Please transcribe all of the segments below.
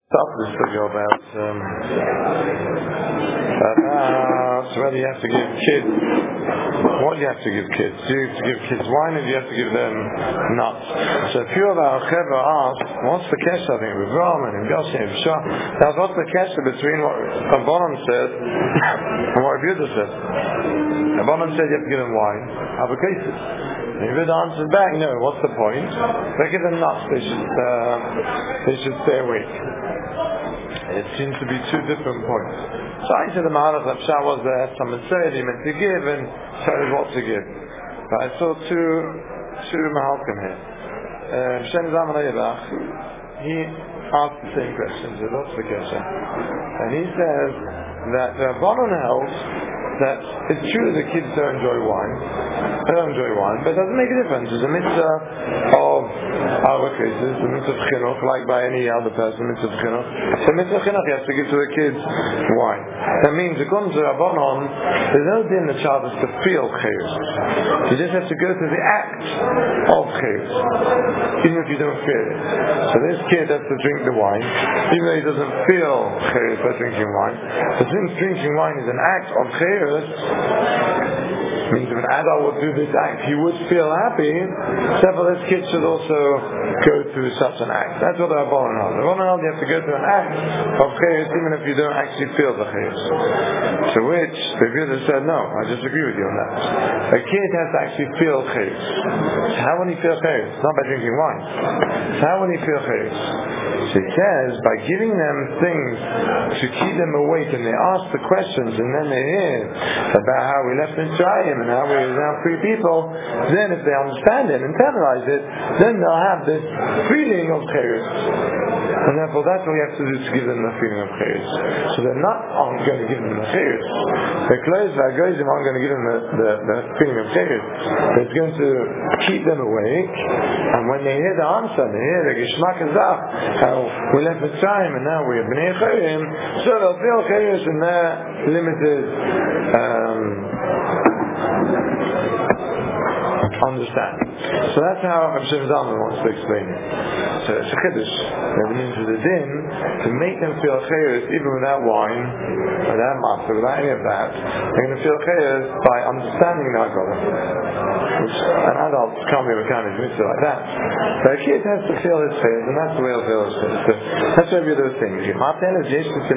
Stop this to go about whether you have to give kids, what you have to give kids. Do you have to give kids wine or do you have to give them nuts? So a few of our chevra asked, what's the kesher? I think with Ram and Yossi and Shah. Now what's the kesher between what Rabbanan said and what Rabbi Yehuda said? Rabbanan said you have to give them wine. Have a cases. And Yehuda answered back, no, what's the point? They give them nuts, they should stay awake. It seems to be two different points. So I said the Mahalach of Shah was there, someone said he meant to give and showed what to give. But I saw two Mahalchim here. Shem Zaman Ayabach, he asked the same question, so what's the question? And he says that Rabbanan held that it's true that the kids don't enjoy wine, but it doesn't make a difference. There's a mitzvah of our cases, the mitzvah of chinuch, like by any other person, mitzvah of chinuch. So mitzvah of chinuch, you have to give to the kids wine. That means, according to Rabbanon, there's no din the child is to feel chayus. You just have to go through the act of chayus, even if you don't feel it. So this kid has to drink the wine, even though he doesn't feel chayus by drinking wine. But since drinking wine is an act of chayus, means if an adult would do this act, he would feel happy. Therefore, this kid should also go through such an act. That's what the Rabbanan held. The Rabbanan held you have to go through an act of chayus even if you don't actually feel the chayus. To which the Yehuda said, no, I disagree with you on that. A kid has to actually feel chayus. So how would he feel chayus? Not by drinking wine. So how would he feel chayus? So he says, by giving them things to keep them awake, and they ask the questions, and then they hear about how we left Mitzrayim and how we are now free people, then if they understand it and internalize it, then they'll have this feeling of chayus. And therefore that's what we have to do to give them the feeling of chayus. So they're not going to give them the chayus. The clothes that goes them aren't going to give them the feeling of chayus. It's going to keep them awake, and when they hear the answer, they hear the Gishmak Azach, how we left Mitzrayim and now we are Bnei Chayim, so they'll feel chayus in their limited understand. So that's how Rabbi Shem Zalman wants to explain it. So it's a chiddush. That means with the din, to make them feel chayus even without wine, without matzah, without any of that, they're going to feel chayus by understanding the Haggadah. Which an adult can't be a mechanic mitzvah like that. But a kid has to feel his chayus, and that's the way he'll feel his chayus. So that's what we're doing. What the hell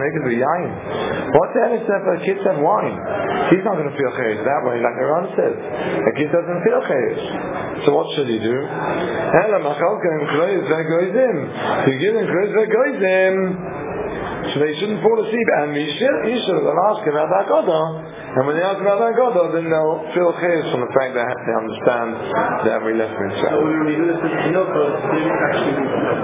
is that for kids have wine? He's not going to feel chayus that way, like the Ran says. A kid doesn't feel chayus. So what should he do? You give them so they shouldn't fall asleep. And he should have asked about that Haggadah. And when they ask about that Haggadah, then they'll feel chayus from the fact that they understand that we left Mitzrayim. So when we do this in Yoko, they actually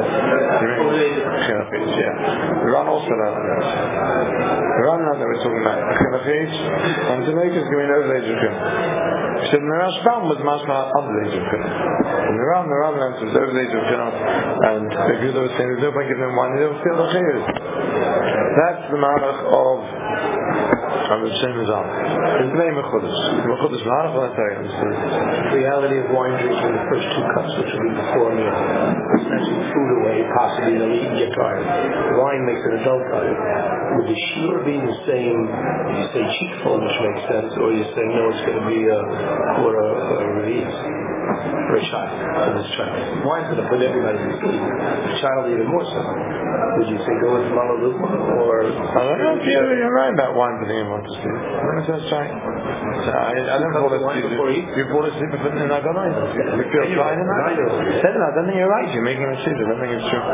the Ran also learned that. The Ran learned that we're talking about Chinachich, and Jamaica is going over the age of Chinach. He said, the Rashbam was mashma under the age of Chinach. And the Ran learned was over the age of Chinach, and the Yehuda was saying, there's no point giving them wine, they don't feel the chayus. That's the Mahalach of Rabbi Shem Zalman. His name is Mechudesh. Mechudesh Mahalach, what I tell you. The reality of wine drinking the first two cups, which will be before a meal. Snatching food away, possibly they'll eat and get tired. Wine makes an adult tired. Would the shiur be the same, you say cheekful, which makes sense, or you say no, it's going to be a quarter of a release? For a child, for this child. Wine's going to put everybody to sleep. The child even more so. Would you say go with Malaluma or... I don't know if you're right about wine putting anyone to sleep. I don't know if that's right. I don't fall asleep. You fall asleep in Haggadah. You feel tired in Haggadah. I don't think you're right. You're making a decision. I don't think it's true.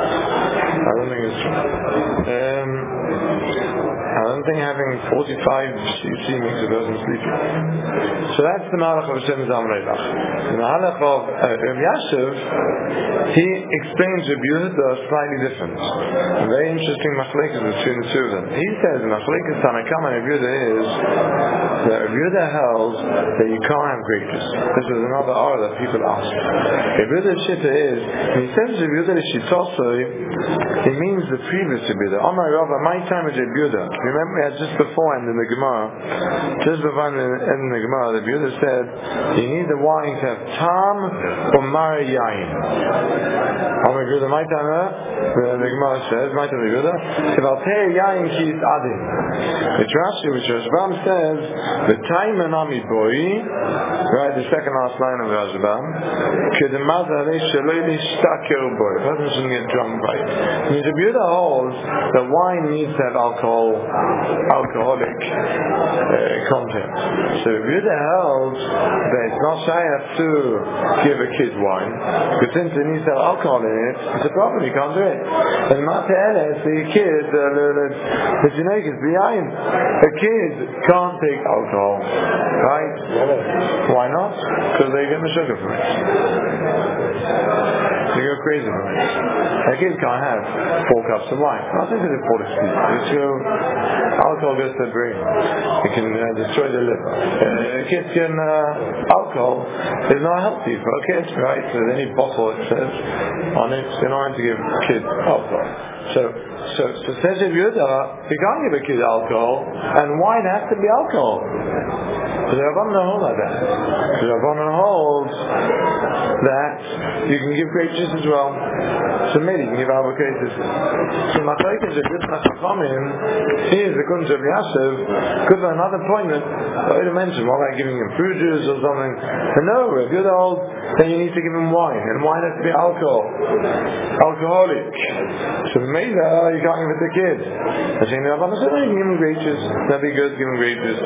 I don't think having 45 cc makes a person sleepy. So that's the Mahalach of Shem Zalman Reilach. The Mahalach of Rabbi Yashiv, he explains Rabbi Yehuda slightly different. A very interesting machlekes between the two of them. He says the machlekes Tanakama and Rabbi Yehuda is that Rabbi Yehuda held that you can't have grapes. This is another R that people ask. Rabbi Yehuda's shitta is, and he says Rabbi Yehuda is shitosoi it means the previous Rabbi Yehuda. Amar Rava, my time is Rabbi Yehuda. Remember we had just beforehand in the Gemara, Rabbi Yehuda said, you need the wine to have tam or mara yain. Amar Rabbi Yehuda, my time, the Gemara says, my time Rabbi Yehuda, if I'll tell yain ki is adin. The Rashi, which Rashbam says, the time anami boi, right, the second last line of Rashbam, kedemazah le sheloi nishtaker boi. The person shouldn't get drunk by it. And Rabbi Yehuda holds that wine needs to have alcoholic content. So Rabbi Yehuda holds that it's not shayach to give a kid wine, because since it needs to have alcohol in it, it's a problem, you can't do it. And Mata'eles, the kid, the genetic is behind. A kid can't take alcohol, right? Why not? Because they get the sugar from it. They go crazy from it. A kid can't have 4 cups of wine. Nothing to do with it's alcohol goes to the brain. It can destroy the liver. A kid can alcohol is not healthy for a kid, right? So any bottle it says on it, you don't have to give kids alcohol. So says Rabbi Yehuda, you can't give a kid alcohol, and wine has to be alcohol. So the Rabbanan don't hold like that. The Rabbanan holds that you can give grape juice as well. So maybe you can give avocado. So Machlekes is a good Chachamim. Here's the Kunj of Yashiv. Because on another point that I already mentioned, what about giving him fruit juice or something? But no, Rabbi Yehuda holds then you need to give him wine, and wine has to be alcoholic. So maybe you can't give it to kids. I think the Rabbanan said, you can give him grape juice. That'd be good, give him grape juice.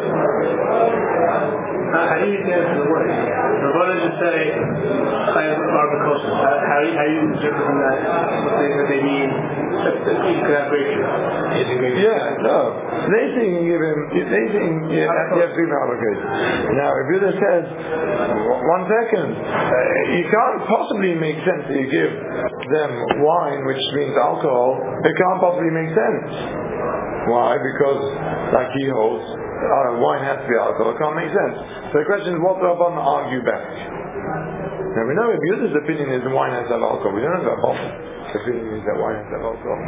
How do you answer the word? The Rabbanan just say, I have arbitration. How do you interpret from that? What they mean? You could have grape juice. Yeah, no. They think you give him, you have to give him arbitration. Now, if Yehuda says, 1 second, you can't possibly make sense that you give them wine, which means alcohol. It can't possibly make sense. Why? Because, like he holds, wine has to be alcohol. It can't make sense. So the question is, what do Rabbanan argue back? Now we know if Yehuda's opinion is that wine has to have alcohol. We don't know that Rabbanan's opinion is that wine has to have alcohol.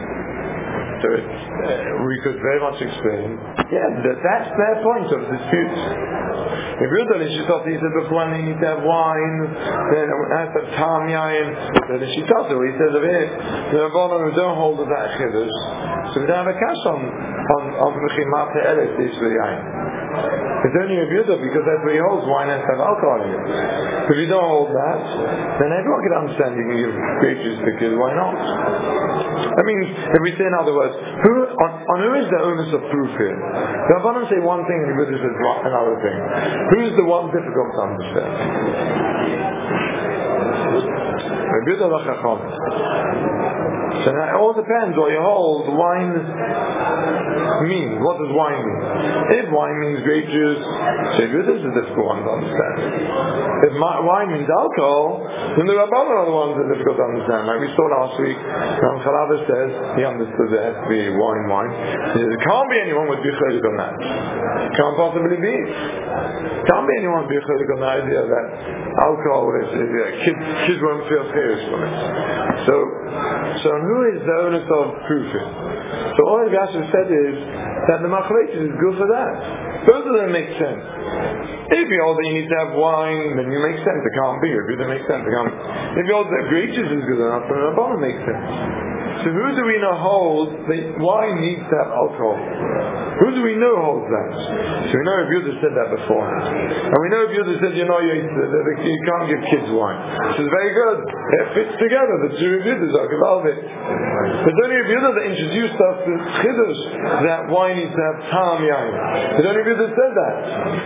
So we could very much explain, that's their point of dispute. If Yehuda he said before when they need to have wine, then it has to have tam yain. Then he says of it, the Rabbanan who don't hold of that chiddush, so we don't have a cash on Mechimat Eretz is the yain. It's only a Yehuda because that's where he holds wine has to have alcohol in it. If you don't hold that, then everyone can understand you can give grape juice to kids. Why not? I mean, if we say in other words, who is the onus of proof here? The Rabbanan say one thing and the Yehuda says another thing. Who is the one difficult to understand? Yehuda or Chacham? So now it all depends what you hold. Wine means. What does wine mean? If wine means grape juice, so this is a difficult one to understand. If wine means alcohol, then the Rabbanan are the ones that are difficult to understand. Like we saw last week, Ram Chalavis says, he understood there has to be wine. He says, there can't be anyone with bicholik on that. Can't possibly be. Can't be anyone with bicholik on the idea that alcohol is kids won't feel serious from it. So who is the onus of proofing? So all Rashi said is that the machlekes is good for that. Both of them make sense. If you hold that you need to have wine, then you make sense. It can't be. If it makes sense, it can't. If you hold that grape juice is good enough, then the bottom makes sense. So who do we know holds that wine needs to have alcohol? Who do we know holds that? So we know if Yehuda said that beforehand. And we know if Yehuda said, you can't give kids wine. Which is very good. It fits together. The two Yehudas are Gevaldik. But only if Yehuda that introduced us to Chiddush that wine needs to have tam yain. But only if Yehuda said that.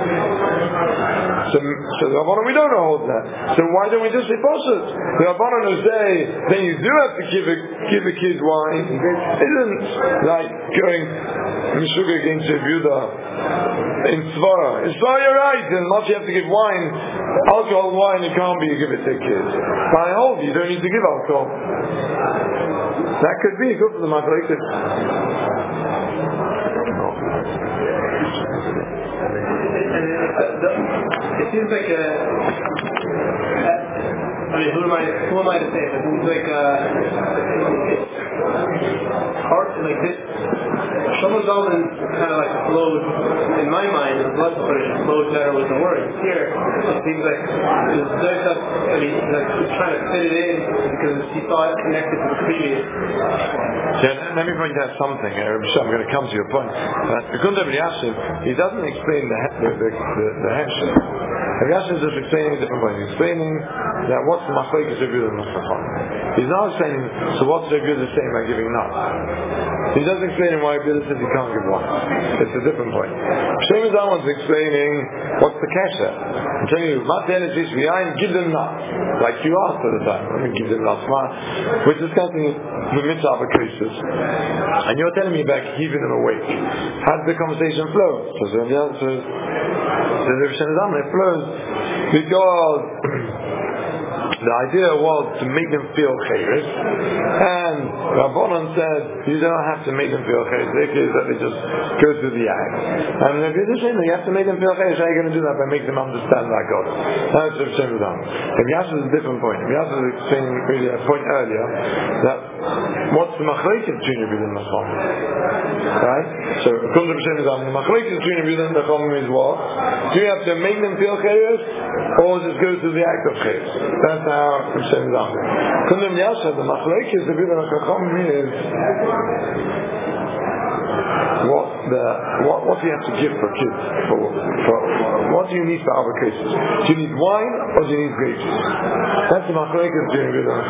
So the Rabbanan we don't know holds that. So why don't we just say Poshet? The Rabbanan who say, then you do have to give a kid wine. Isn't like going Meshuggah against Yehuda in Svara. In Svara you're right, and not you have to give wine, alcohol wine, it can't be you give it to kids. But I hold you don't need to give alcohol. That could be good for the machlekes. It seems like mean, who am I to say? It seems like it's hard to like this. Shlomo Zalman kind of like flowed in my mind. It was less but it flowed better with the words. Here, it seems like it's very tough. I mean, he's trying to fit it in because he saw it connected to the previous one. Yeah, let me point out something. I'm going to come to your point. Gundam Yashiv, he doesn't explain the Hemshech. Yashiv is just explaining a different point. He's explaining that what's the machlekes of Yehuda and Chacham. He's not explaining, so what's the Yehuda saying by giving nuts? He doesn't explain why Yehuda says he can't give one. It's a different point. Shem Zalman's explaining what's the kesher. I'm telling you, Matan is give them nuts. Like you asked at the time. Let me give them nuts. We're discussing the mitzvah of cases. And you're telling me about keeping them awake. How did the conversation flow? So the answer is, it flows because the idea was to make them feel chayris, and Rabbanan said you don't have to make them feel chayris. The idea is that they just go through the act. And if you're just saying that you have to make them feel chayris, how are you going to do that? By making them understand that God. That's what Hashem has done. If Yasser is a different point. If Yasser is saying really a point earlier that what's the machlekes between Yehuda and Chacham? Right? So according to Hashem is the machlekes between Yehuda and Chacham is what? Do you have to make them feel chayris, or just go through the act of chayris? That's how Hashem is on. Kundam Yasha, the machlekes of Yehuda and Chacham is what do you have to give for kids? For what do you need for other cases? Do you need wine or do you need grape juice? That's the machlekes between Yehuda and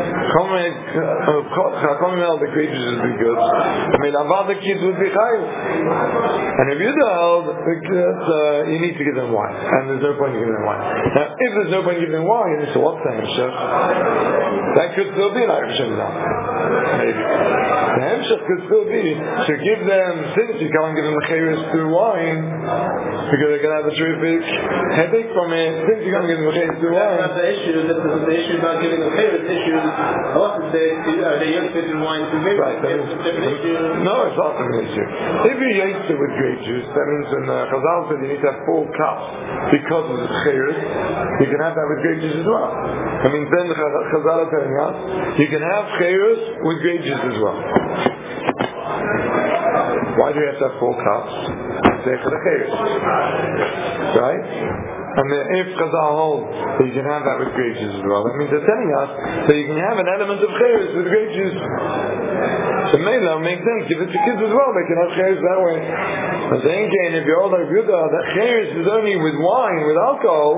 Chacham. The grape juice would be good. I mean, the kids would be chayiv. And if Yehuda held you need to give them wine, and there's no point in giving them wine. Now, if there's no point in giving them wine, so what's the hemshech? That could still be like Hashem now. Maybe the hemshech could still be to give them, since you can't give them the chayris through wine because they're going to have a terrific headache from it. Since you can't give them the chayris through wine, that's not the issue. The issue is not giving them chayris. The issue is also are they yosef in wine through grape juice? No, it's not an issue. If you're yosef with grape juice, that means when Chazal said you need to have 4 cups because of the chayris, you can have that with grape juice as well. I mean, then the Chazal are telling us you can have chayris with grape juice as well. Why do you have to have 4 cups? Right? And if Chazal holds that you can have that with grape juice as well, that means they're telling us that you can have an element of chayris with grape juice. So Mela makes sense. Give it to kids as well. They can have chayris that way. And saying again, if you're older Yehuda, that chayris is only with wine, with alcohol,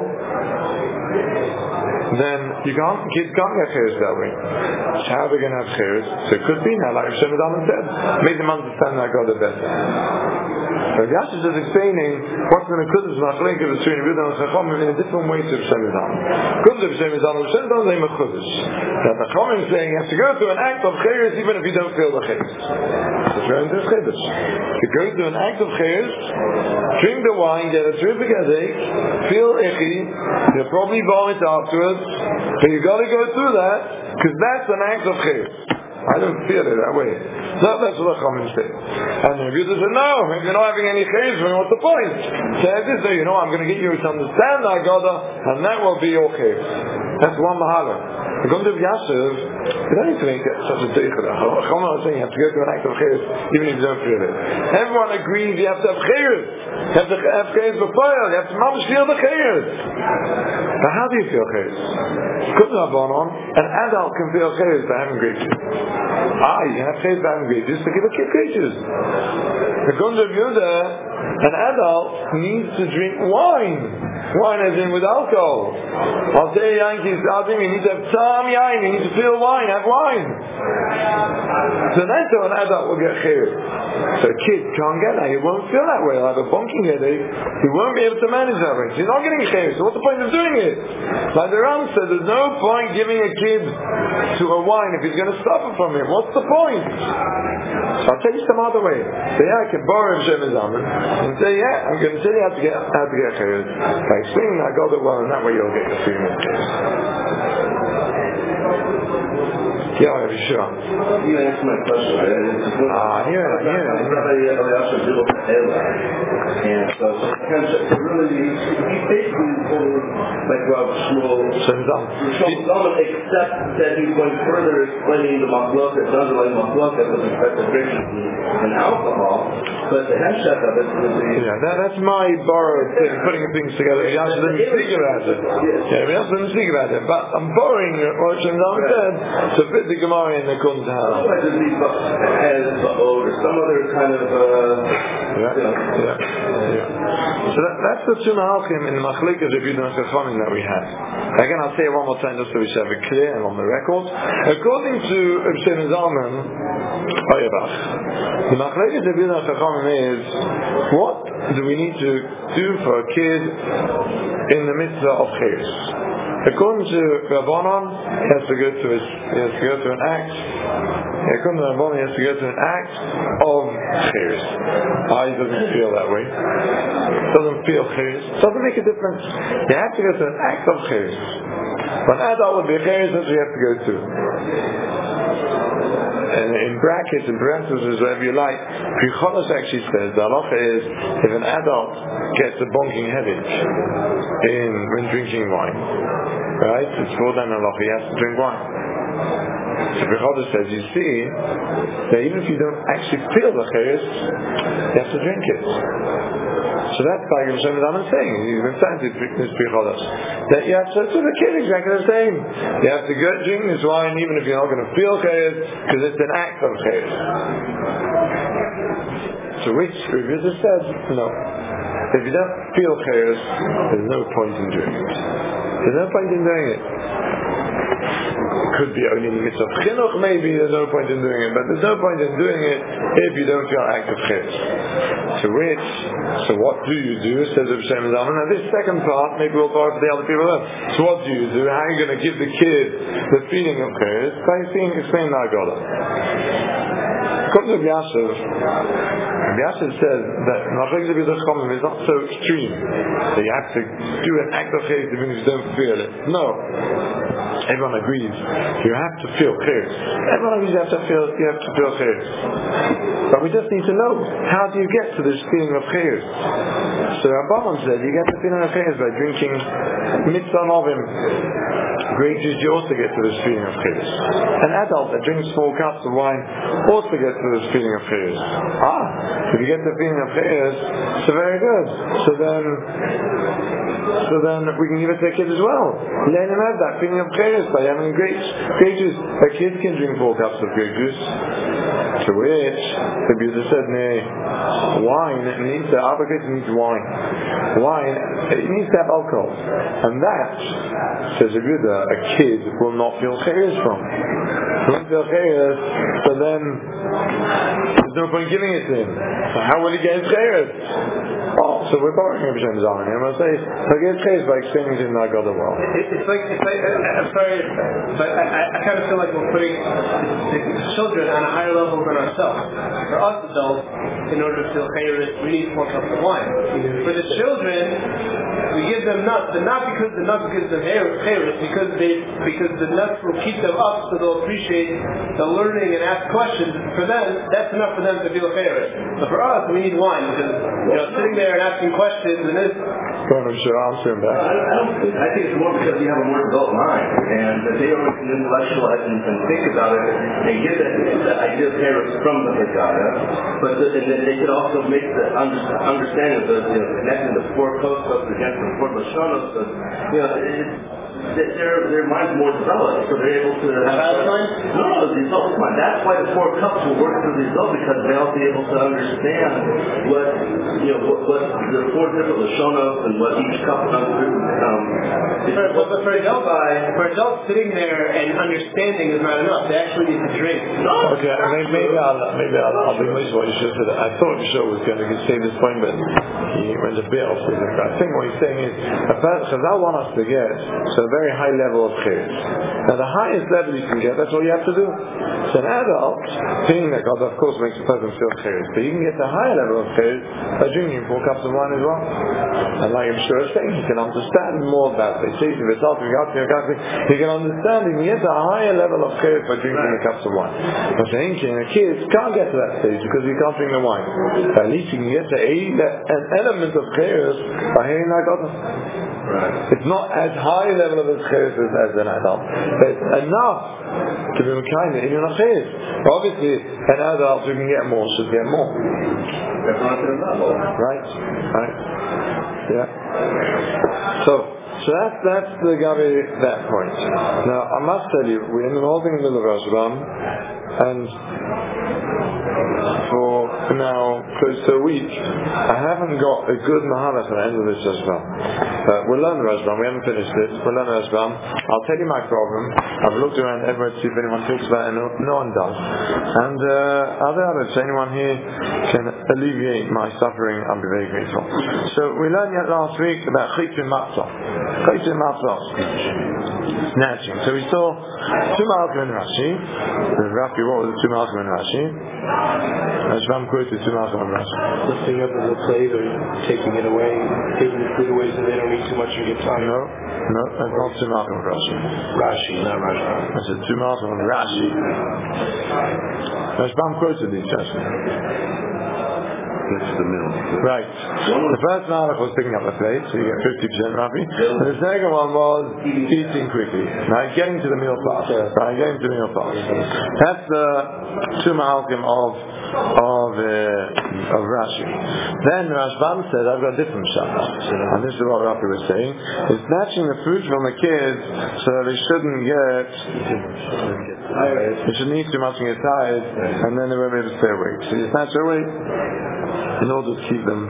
then kids can't get chayris that way. So how are they going to have chayris? So it could be now, like Hashem said, make them understand that God the better. So Yashiv is explaining what's in the Kudus machlekes between Yehuda and Chacham in a different way to Hashem Yidam. Kudus of Hashem Yidam they make Kudus. That the Chacham is saying you have to go through an act of chayris even if you don't feel the chayris. That's going to Chayris. To go through an act of chayris, drink the wine, get a terrific headache, feel icky, you'll probably vomit afterwards, but you got to go through that because that's an act of chayris. I don't feel it that way. No, that's what the Chachamim say. And the Yehuda said, no, if you're not having any chayris, what's the point? So if this say, I'm going to get you to understand the Haggadah, and that will be your chayris. That's one mahala. The Gund of Yashiv, you don't need to make such a deichah. Chachamim are saying you have to go through an act of chayris, even if you don't feel it. Everyone agrees you have to have chayris. You have to have chayris before you have to feel the chayris. But how do you feel chayris? An adult can feel chayris by having grape juice. You can have chayris by having grape juice to give a kid grape juice. The Gund of Yehuda, an adult needs to drink wine. Wine as in with alcohol. I'll say Yankees, you need to have some yain, you need to feel wine, have wine. So that's how an adult will get chayris. So a kid can't get that, he won't feel that way, he'll have a bonking headache, he won't be able to manage that way. So he's not getting chayris, so what's the point of doing it? Like the Ram said, there's no point giving a kid to a wine if he's going to suffer from it. What's the point? So I'll tell you some other way. Say, I can borrow Shem Zaman and say, I'm going to tell you how to get chayris. By explaining I got it well, and that way you'll get the 3 minutes. Yeah, Rabbi Yeshua. You answered my question, right? Here. And so really, he basically like Rav Shmuel Zalman, except that he's going further explaining the machloket, the underlying machloket with respect to drinking and alcohol, but the hemshech of it would be... Yeah, that's my borrowed thing, putting things together. Yasha didn't speak about it. Yeah, Yasha didn't speak about it, but I'm borrowing what Shem Zalman said to fit the Gemara in the Kunz house. Otherwise it'd be has or some other kind of... So that's the two mahalchim in the machlikas of Yudin Chachamim that we have. Again, I'll say it one more time just so we have it clear and on the record. According to Ibn Zalman, the machlikas of Yudin Chachamim is, what do we need to do for a kid in the mitzvah of chayes? According to Rabbanon, he has to go to an act. According to Rabbanon, he has to go to an act of chayes. He doesn't feel that way. Doesn't feel chayes. Doesn't make a difference. You have to go to an act of chayes. When adult would be chayes, that's what you have to go to. And in brackets, in parentheses, whatever you like, Picholos actually says the halacha is if an adult gets a bonking headache when drinking wine, right? It's more than halacha, he has to drink wine. So Picholos says, you see, that even if you don't actually feel the chayes, you have to drink it. So that's by Shem Zalman saying, he's been saying to this Picholos, that you have to do the kid exactly the same. You have to go drink this wine even if you're not going to feel chayes, because it's an act of chayes. So which Rebbe said, no. If you don't feel chayes, there's no point in doing it. There's no point in doing it. It could be only in the midst of chinuch, maybe there's no point in doing it, but there's no point in doing it if you don't feel active chayes. So what do you do? Says Reb Shem Zalman. Now this second part, maybe we'll talk to the other people then. So what do you do? How are you going to give the kid the feeling of chayes? By explaining the Haggadah. According to Rabbi Yashiv says that Machlokas of Yudin Chachamim is not so extreme that you have to do an act of chayes even if you don't feel it. No. Everyone agrees you have to feel chayes. Everyone agrees you have to feel chayes. But we just need to know, how do you get to this feeling of chayes? So Rabbanon said you get the feeling of chayes by drinking mitzvah novim. Grape juice, you also get to this feeling of chayes. An adult that drinks 4 cups of wine also gets to this feeling of chayes. If you get the feeling of chayes, so very good. So then we can give it to a kid as well. Let him have that feeling of chayes by having grape juice. A kid can drink 4 cups of grape juice. To which the Buddha said, wine needs wine. Wine, it needs to have alcohol. And that, says the Buddha, a kid will not feel chayes from. He won't feel chayes, so then there's no point giving it to him. So how will he get his chayes? So we're borrowing Reb Shem Zalman. I'm going to say, he'll get his chayes by explaining to him the Haggadah well. It's like, I'm sorry, but I kind of feel like we're putting the children on a higher level than ourselves. For us adults, in order to feel chayes, we need 4 cups of wine. For the children, we give them nuts, and not because the nuts gives them chayes, because the nuts will keep them up so they'll appreciate the learning and ask questions. For them, that's enough for them to feel chayes. But for us, we need wine, because sitting there and asking questions and this. Go on, I'm sure I'll answer him back. I think it's more because you have a more adult mind, and they always can intellectualize and think about it and get the idea of chayes from the Haggadah. But and then they could also make the understanding of connecting the 4 coasts against the 4 Lashonos. Their mind's more developed, so they're able to have the adult mind. That's why the 4 cups will work for the adult, because they'll be able to understand what the 4 different Lashonos and what each cup but for adults sitting there and understanding is not enough. They actually need to drink. Okay, maybe I'll be with what you should say. I thought Yeshua was going to say this point, but he went a bit off with it. I think what he's saying is, Chazal want us to get, so very high level of chayes. Now the highest level you can get, that's all you have to do. So an adult, peeing their God, of course, makes a person feel chayes. But you can get the higher level of chayes by drinking 4 cups of wine as well. And like I'm sure I was saying, you can understand more about it. He can understand, you can get to a higher level of chayes by drinking the cups of wine. But saying kids can't get to that stage because you can't drink the wine. But at least you can get to an element of chayes by hearing that God. Right. It's not as high a level of chayes as an adult, but it's enough to be kind of in your chayes. Obviously, an adult who can get more should get more. Right. Yeah. So that's the Gabi that point. Now I must tell you, we're holding in the middle of Rashbam, and for now close to a week, I haven't got a good Mahalach at the end of this Rashbam. We'll learn the Rashbam. We haven't finished it. We'll learn the Rashbam. I'll tell you my problem. I've looked around everywhere to see if anyone talks about it, and no one does. And if anyone here can alleviate my suffering, I'll be very grateful. So we learned yet last week about Chaytim Matzah. Chaytim Matzah. Snatching. So we saw 2 Malachim in Rashi. Roughly, what was the 2 Malachim in Rashi? Rashbam quoted 2 Malachim in Rashi. Lifting up of the plate or taking it away, taking the food away so they don't eat too much and get tired. No, that's not 2 Malachim in Rashi. Rashi, not Rashbam. That's 2 Malachim in Rashi. Rashbam quoted these Rashi. That's the middle. Right. The first malach was picking up the plate, so you get 50% roughly. And the second one was eating quickly. Right, getting to the meal fast. That's the 2 malachim of Rashi. Then Rashbam said, I've got a different shot. And this is what Rafi was saying. It's snatching the food from the kids so that they shouldn't eat too much and get tired, and then they won't be able to stay awake. So you snatch awake in order to keep them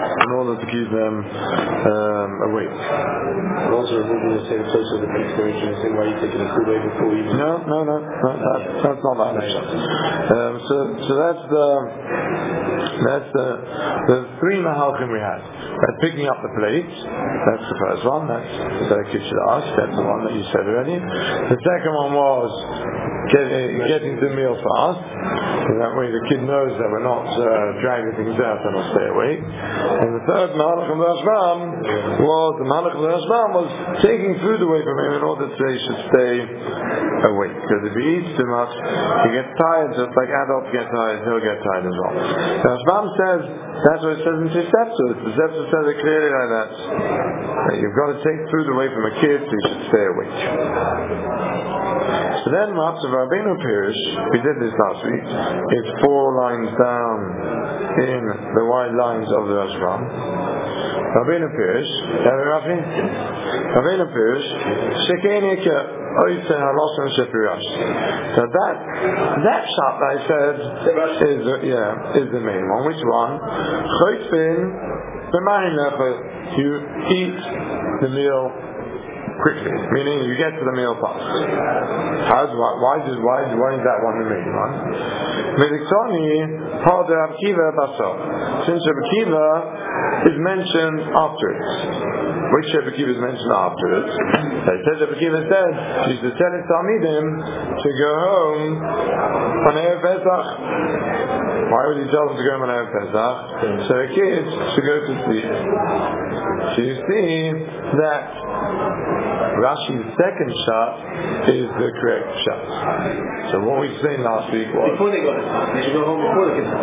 awake. And also removing the same place of the explanation and saying why you're taking the food away before you eat. No, that's not that. So that's the 3 mahalchim we had. That's picking up the plate. That's the first one. That's the Kishidash. That's the one that you said already. The second one was getting to the meal fast. So that way the kid knows that we're not dragging things out and will stay awake. And the third Mahalach of the Rashbam was taking food away from him in order that he should stay awake. Because if he eats too much, he gets tired, just like adults get tired, he'll get tired as well. The Rashbam says, that's what it says in Tosefta. Tosefta says it clearly like that. You've got to take food away from a kid, so you should stay awake. So then Matzah Rabbeinu Pirish, we did this last week, it's 4 lines down in the wide lines of the Rashbam. Rabbeinu Pirish, Shekenike Oitze Halosan Shepirash. So that shot that I said is the main one. Which one? Choytfin B'mayin, you eat the meal quickly, meaning you get to the meal fast. Why is that one the main one? Since Rebbe Kiva is mentioned afterwards. Which Rebbe Kiva is mentioned afterwards? They said Rebbe Kiva said she used to tell his Talmidim to go home on Erev Pesach. Why would he tell them to go home on Erev Pesach? So the kids should go to sleep. So you see that Rashi's second shot is the correct shot. So what we explained last week was before they go to sleep, they should go home before the kids.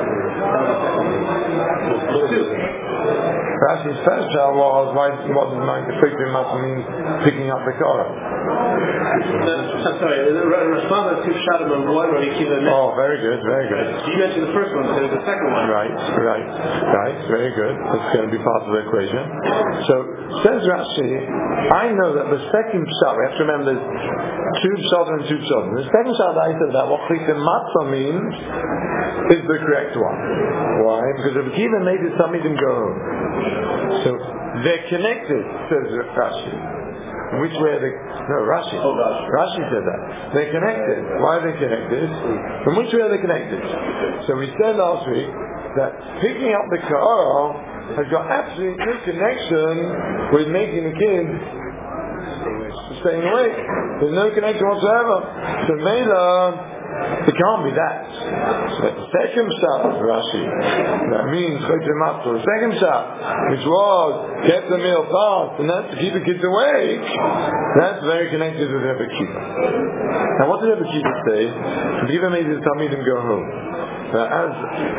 Rashi's first shot was what does picking up mean? Picking up the car. I'm sorry, the Rashbam has 2 shot on one where he keeps a minute. Oh, very good. You mentioned the first one, so there's the second one. Right, very good. It's going to be part of the equation. So, says Rashi, I know that the second shot, we have to remember there's 2 shots and 2 shots. The second shot that I said about what Chaytim Matzah means is the correct one. Why? Because if Akiva made it, some didn't go home. So, they're connected, says Rashi. Which way are they? No, Rashi. Rashi said that. They're connected. Why are they connected? From which way are they connected? So we said last week that picking up the car has got absolutely no connection with making the kids staying awake. There's no connection whatsoever. So Mela, it can't be that. So the second shot of Rashi, that means the second shot, which was kept the meal fast, and that's to keep the kids awake, that's very connected with Rebbe Kiva. Now what did Rebbe Kiva say? Rebbe Kiva made his Talmidim go home. As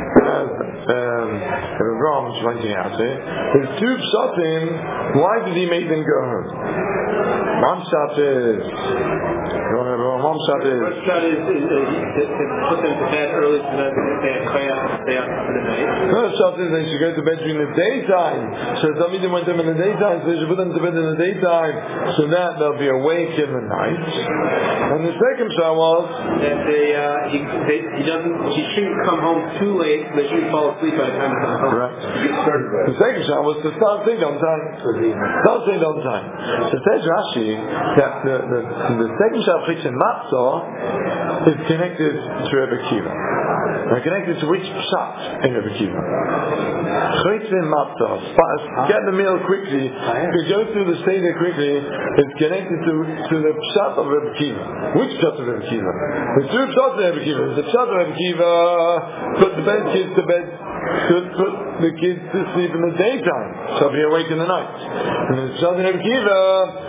Ram is pointing out here, there's two pshatim. Why did he make them go home? One pshat is One shot is to put them to bed early so that they have koyach to stay up for the night. First shot is they should go to bed during the daytime. So Talmidim went them in the daytime, so they should put them to bed in the daytime so that they'll be awake in the night. And the second shot was that he shouldn't come home too late, they shouldn't fall asleep by the time he comes home. Correct. The second shot was to start saying on time. Start saying on time. So says Rashi that the second shot in Matzah is connected to Rebbe Kiva. They're connected to which pshat in Rebbe Kiva? Chaytzin Matzah. Get the meal quickly. If you go through the Seder quickly, it's connected to the pshat of Rebbe Kiva. Which pshat of Rebbe Kiva? There's two pshats of Rebbe Kiva. There's the pshat of Rebbe Kiva, put the kids to bed, put the kids to sleep in the daytime, so be awake in the night. And the pshat of Rebbe Kiva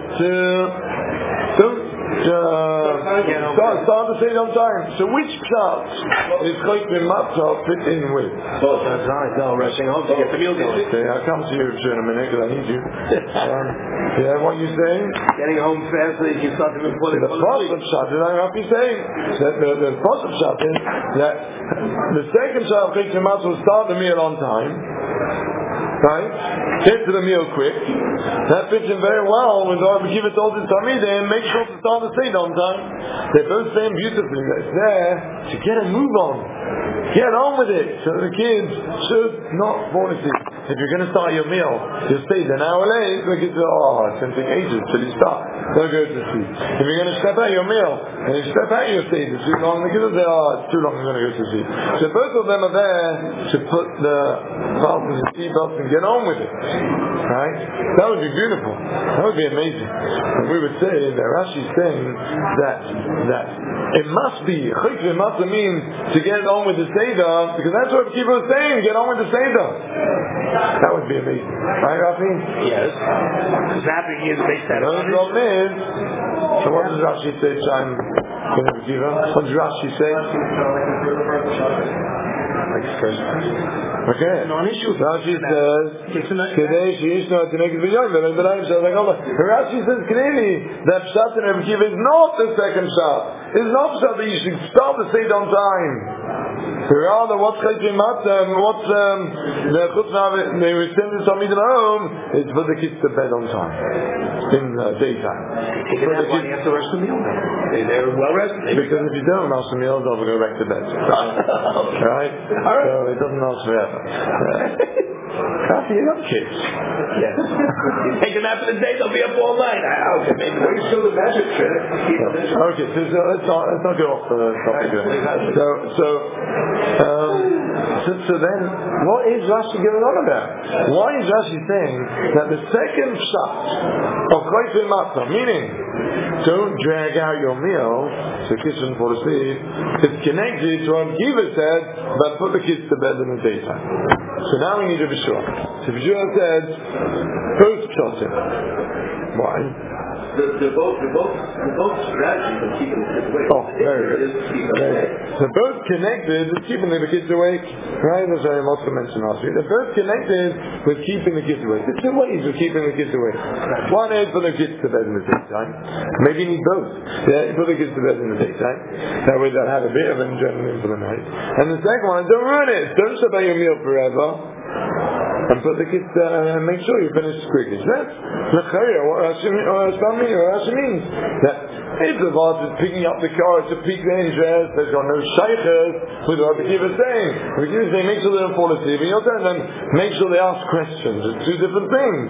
start the Seder on time. So which pshat is Chaytzin Matzah fit in with? Both. That's right. No, rushing home to get the meal going. Okay, I'll come to you in a minute because I need you. Yeah, what are you saying? Getting home fast so you can start to before the first pshat is I have to say that the first pshat is that the second pshat of Chaytzin Matzah will start the meal on time. Right? Get to the meal quick. That fits in very well with our Rebbe told his Talmidim, make sure to start the Seder on time. They're both saying beautifully that it's there to get a move on. Get on with it so the kids should not fall asleep. If you're going to start your meal, you'll stay an hour late, the kids say, it's going to take ages till you start. Don't go to sleep. If you're going to step out your meal, and you step out your Seder too long, the kids will say, it's too long, I'm going to go to sleep. So both of them are there to put the belts and the seatbelts and get on with it. Right? That would be beautiful. That would be amazing. And we would say that Rashi is saying that it must be, Chaytzin Matzah means to get on with the Seder, because that's what people are saying, get on with the Seder. That would be amazing. Right, Rafi? Yes. What's happening here is based on the problem is, so what does Rashi say, Chaim? What does Rashi say? Okay. Rashi says, Rashi says clearly that Pshat in Rebbe Kiva is not the second Pshat. It's not Pshat that you should start the Seder on time. Rather, what's Chaytzin Matzah, what's the Chutz they will send the Talmidim home, is put the kids to bed on time. In daytime. They have to rush the meal now. They're well rested. Because if you don't rush the meal, they'll go back to bed. Right? So it doesn't last forever. Coffee, you got kids. Yes. You take a nap in the day, they'll be up all night. Okay, maybe we show the magic trick. Okay, so let's not go off the topic. So then, what is Rashi going on about? Why is Rashi saying that the second pshat of Chaytzin Matzah, meaning don't drag out your meal so kids shouldn't fall asleep, is connected to what Kiva said, but put the kids to bed in the daytime. So now we need to be sure. So Bishua said, both pshatim. Why? They're both strategies of keeping the kids awake. Very good. They're both connected with keeping the kids awake. Right? As I also mentioned last week. They're both connected with keeping the kids awake. There's two ways of keeping the kids awake. One is for the kids to bed in the daytime. Maybe you need both. Yeah, put the kids to bed in the daytime. That way they'll have a bit of enjoyment for the night. And the second one, don't ruin it. Don't stop at your meal forever. And put the kids and make sure you finish quickly. So that's what Rashi means. That if the boss is picking up the car to pique the interest, there's got no shaykhs, with what Rebbe Kiva is saying. Rebbe Kiva is saying, make sure they don't fall asleep. And you're telling them, make sure they ask questions. It's two different things.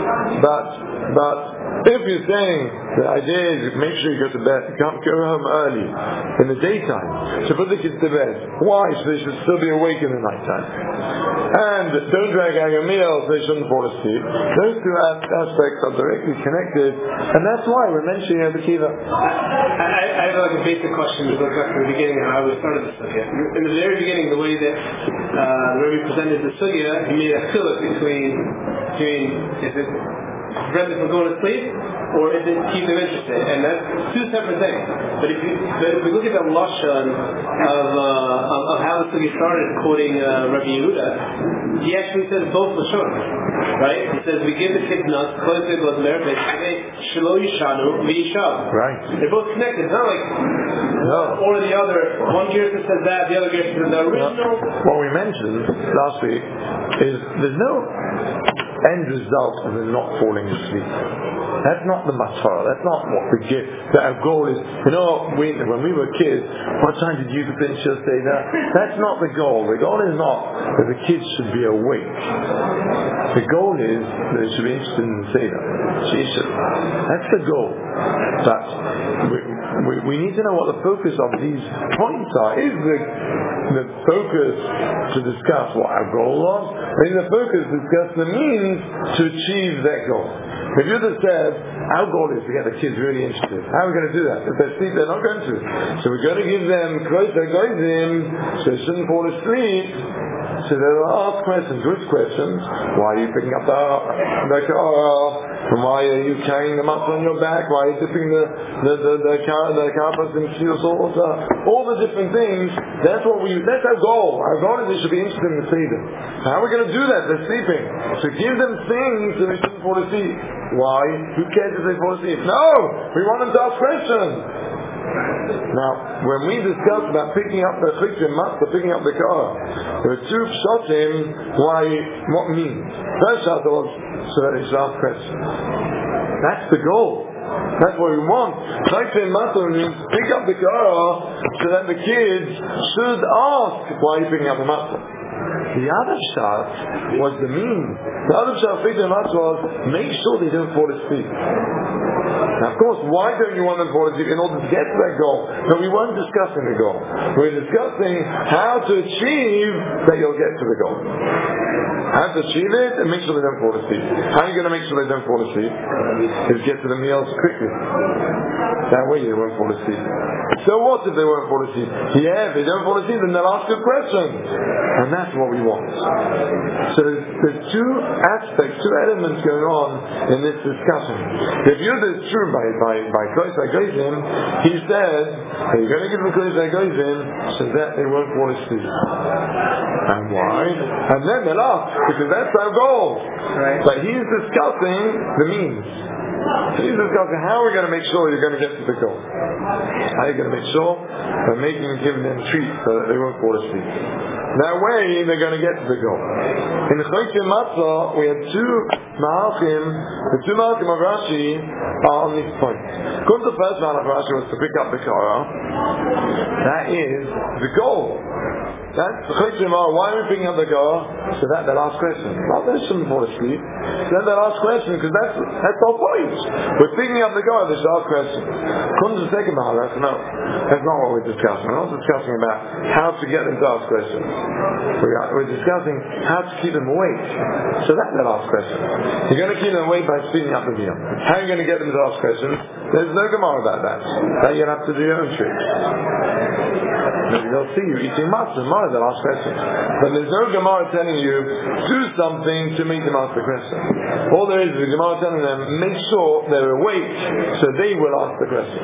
But if you're saying the idea is make sure you go to bed, you can't go home early in the daytime, so put the kids to bed. Why? So they should still be awake in the nighttime. And don't drag out having a meal so they shouldn't fall asleep. Those two aspects are directly connected, and that's why we're mentioning Rabbi Akiva. I have like a basic question that goes back to the beginning of how we started the sugya. In the very beginning, the way that the Rebbe presented the sugya, he made a chiluk between is it prevent them from going to sleep, or is it keep them interested? And that's two separate things. But if we look at the lashon of how the sugya started, quoting Rabbi Yehuda, he actually says both lashon, right? He says we give the kids nuts, shelo yishanu v'yishav. Right. They're both connected. It's not like one or the other. One Gerson says that, the other Gerson says the original. What we mentioned last week is there's no end result of them not falling asleep. That's not the matzah. That's not what we get. That our goal is, when we were kids, what time did you finish your Seder? That's not the goal. The goal is not that the kids should be awake. The goal is that they should be interested in the Seder. That's the goal. But we need to know what the focus of these points are. Is the focus to discuss what our goal was? Or is the focus to discuss the means to achieve that goal? If you just said, our goal is to get the kids really interested, how are we going to do that? If they sleep, they're not going to. So we're going to give them closer goizim, so they shouldn't fall asleep. So they'll ask questions, good questions. Why are you picking up the car? And why are you carrying them up on your back? Why are you dipping the carpet in pure salt? All the different things. That's our goal. Our goal is they should be interested in the Seder. How are we going to do that? They're sleeping. So give them things so they shouldn't fall asleep. Why? Who cares if they fall asleep? No! We want them to ask questions. Now, when we discussed about picking up the chikim, picking up the car, there were two pshatim. What means? First shot was so that they should ask questions. That's the goal. That's what we want. Chikim matzah means pick up the car so that the kids should ask why are you picking up the matzah. The other shot was the means. The other shot was make sure they don't fall asleep. Now, of course, why don't you want them to fall asleep? In order to get to that goal. But we weren't discussing the goal. We were discussing how to achieve that you'll get to the goal. How to achieve it and make sure they don't fall asleep. How are you going to make sure they don't fall asleep? Is get to the meals quickly. That way they won't fall asleep. So what if they won't fall asleep? Yeah, if they don't fall asleep, then they'll ask good questions. And that's what we want. So there's two aspects, two elements going on in this discussion. If you're this true by Klosai Goizim, he said, you're going to give them Klosai Goizim so that they won't fall asleep. And why? And then they'll ask, because that's our goal. Right. But he's discussing the means. He's discussing how we're going to make sure you're going to get to the goal. How are you going to make sure? By giving them treats so that they won't fall asleep. That way they're going to get to the goal. In Choyke Matzah we had two Mahalchim. The two Mahalchim of Rashi are on these points. The first Mahalch of Rashi was to pick up the Kara. That is the goal. That's the Choyke Matzah. Why are we picking up the Kara? So that they'll ask questions. Not that they shouldn't fall asleep. Then they'll ask questions because that's our point. We're picking up the Kara, they should ask questions. The second Mahalch, no. That's not what we're discussing. We're not discussing about how to get them to ask questions. We're discussing how to keep them awake. So that they'll ask questions. You're going to keep them awake by speeding up the meal. How are you going to get them to ask questions? There's no Gemara about that. Now you're going to have to do your own tricks. Maybe they'll see you eating matzah. They'll ask questions. But there's no Gemara telling you, do something to make them ask the question. All there is the Gemara telling them, make sure they're awake so they will ask the question.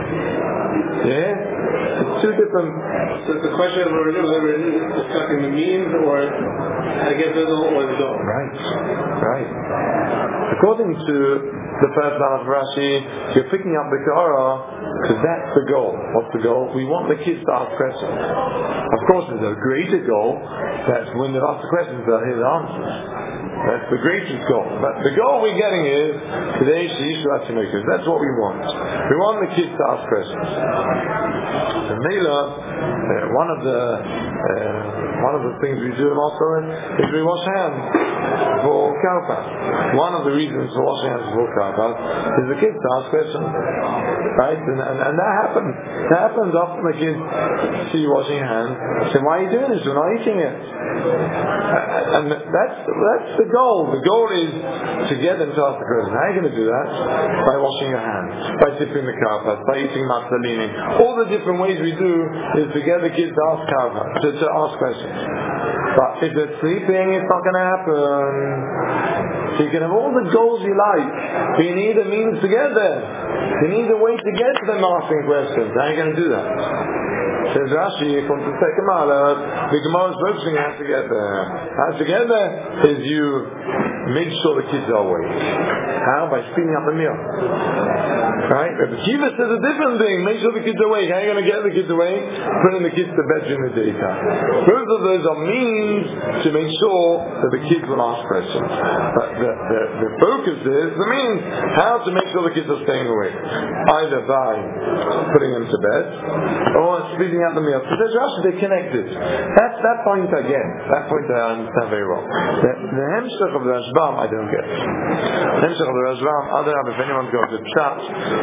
Yeah? It's two different... So the question we're discussing the means or I guess the goal or the goal. Right. According to the first Mahalch of Rashi, you're picking up the Kara because that's the goal. What's the goal? We want the kids to ask questions. Of course, there's a greater goal. That's when they ask the questions, they'll hear the answers. That's the greatest goal. But the goal we're getting is today that's what we want. We want the kids to ask questions. So Mela, one of the One of the things we do in Mosul is we wash hands for Karpas. One of the reasons for washing hands for Karpas is the kids ask questions. Right? And that happens. That happens often the kids see you washing your hands, say, why are you doing this? We're not eating it. And that's the goal. The goal is to get them to ask the question. How are you going to do that? By washing your hands, by dipping the karpas, by eating matzalini. All the different ways we do is to get the kids to ask karpas, to ask questions. But if they're sleeping, it's not going to happen. So you can have all the goals you like, but you need a means to get there. You need a way to get to them asking questions. How are you going to do that? Says Rashi, from the second the Gemara is focusing how to get there. How to get there is you make sure the kids are awake. How? By speeding up the meal. Right? But the Kiva says a different thing. Make sure the kids are awake. How are you going to get the kids awake? Putting the kids to bed during the daytime. Both of those are means to make sure that the kids will ask questions. But the focus is the means how to make sure the kids are staying awake. Either by putting them to bed or speeding up the meal. So there's Rashi, they're connected. That point I get. That point I understand very well. The Hemshech of the Rashbam I don't get. The Hemshech of the Rashbam, I don't know if anyone's got the chat.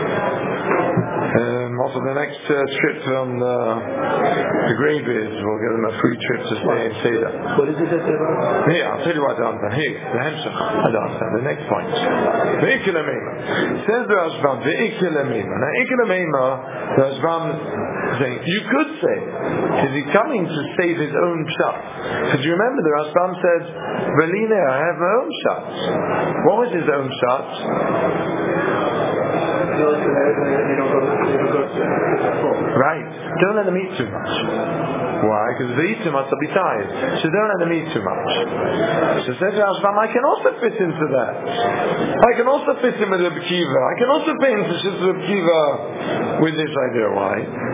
Also the next trip from the Gravies, we'll give them a free trip to stay in Seder. What is it that they're about? Here, I'll tell you what I don't understand. Here, the Hemshech, I don't understand. The next point. Ve'ikil Ameima. Says the Rashbam, Ve'ikil Ameima. Now, Ikil Ameima, the Rashbam saying, you could say, is he coming to save his own pshat? Because you remember the Rashbam said, Veline, I have my own pshat. What was his own pshat? Right. Don't let them eat too much. Why? Because if they eat too much, they'll be tired. So don't let them eat too much. So says Rashbam, I can also fit into that. I can also fit in with Reb Kiva. I can also fit into Reb Kiva with this idea. Why?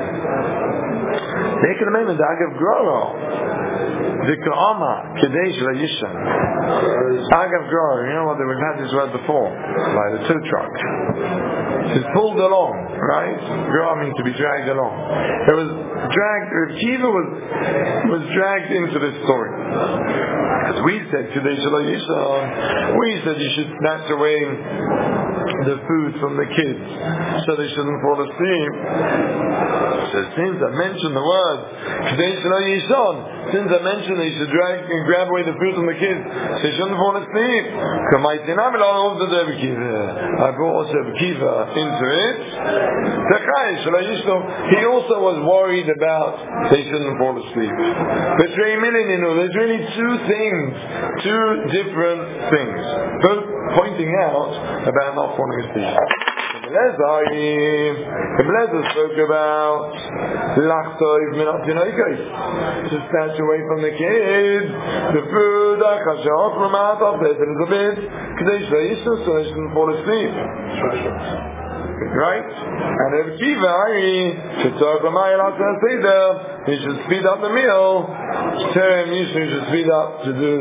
They can remember the Agav Groro. The Ka'ama, Kadesh Layishan. Agav Groro, you know what, we've had this word before, by the tow truck. It's pulled along, right? Groro means to be dragged along. It was dragged, Reb Kiva was dragged into this story. Because we said Kadesh Layishan, we said you should snatch away the food from the kids so they shouldn't fall asleep. So since I mentioned the word Kadesh Layishan, since I mentioned that you should drag and grab away the food from the kids so they shouldn't fall asleep, I brought also Kiva into it. He also was worried about they shouldn't fall asleep. But there's really two things, two different things, both pointing out about not falling asleep. Eliezer spoke about to snatch away from the kids the food from out of there a little bit so they shouldn't fall asleep. Right? And Reb Kiva, he should speed up the meal. Terem Yishu should speed up to do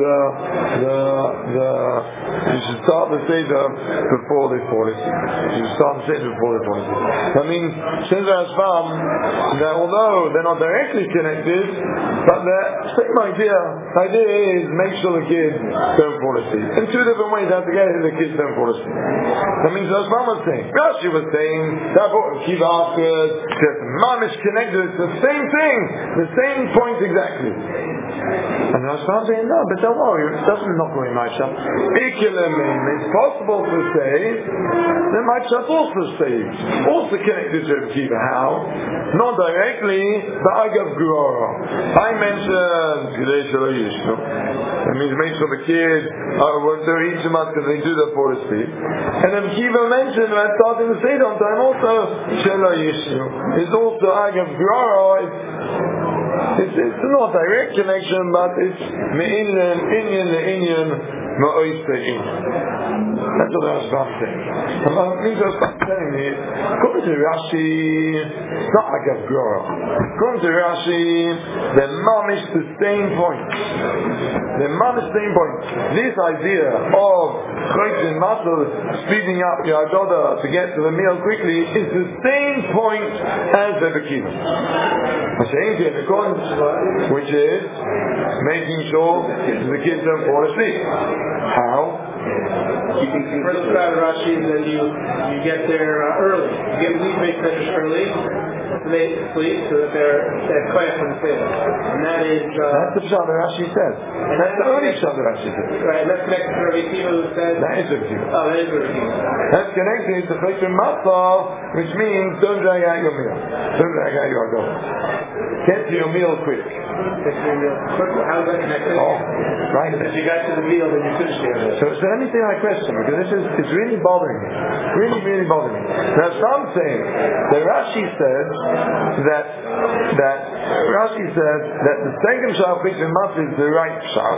you should start the Seder before they fall asleep. You should start the Seder before they fall asleep. That means, says Rashbam, that although they're not directly connected, but the same idea. The idea is make sure the kids don't fall asleep. In two different ways how to get it, the kids don't fall asleep. That means Rashbam was saying, Rashi was saying, that brought Kiva afterwards, that Mom is connected, it's the same thing, the same point exactly. And Rashbam saying, no, but don't worry, it doesn't knock away my shot. It's possible to say that my shot also saved, also connected to Kiva. How? Not directly, but Agav Groro. I mentioned Kadesh Layishnu. That means make sure the kids won't eat too much because they do that fall asleep. And then Kiva mentioned when starting the Seder on time also Shelo Yishnu. It's also Agav Groro. It's not a direct connection, but it's Me'inyan, Inyan, That's what the Rashbam is saying. And what means the Rashbam is telling me, according to Rashi, it's not Agav Grora. According to Rashi, the mamish the same point. The mamish the same point. This idea of Chaytin Matzah speeding up your Agoda to get to the meal quickly is the same point as the Bekiva. Which is making sure the kids don't fall asleep. How? First about Rashi is that you get there early. You leave make measures early, they sleep so that they're quiet from the table. And that is that's the pshat that Rashi says. And that's the only pshat that Rashi says. Right, and that's connected to Rabbi Akiva who says that is Rabbi Akiva. Oh, that is Rabbi Akiva. That's connected to Chaytin Matzah, which means don't drag out your meal. Don't drag out your Agoda. Get to your meal quick. Get to your meal quick. How is that connected? Oh, right. If you got to the meal, then you finished the meal. So let me say my question, because this is really bothering me. Really bothering me. Now some say that Rashi said that the second pshat Chaytin Matzah is the right pshat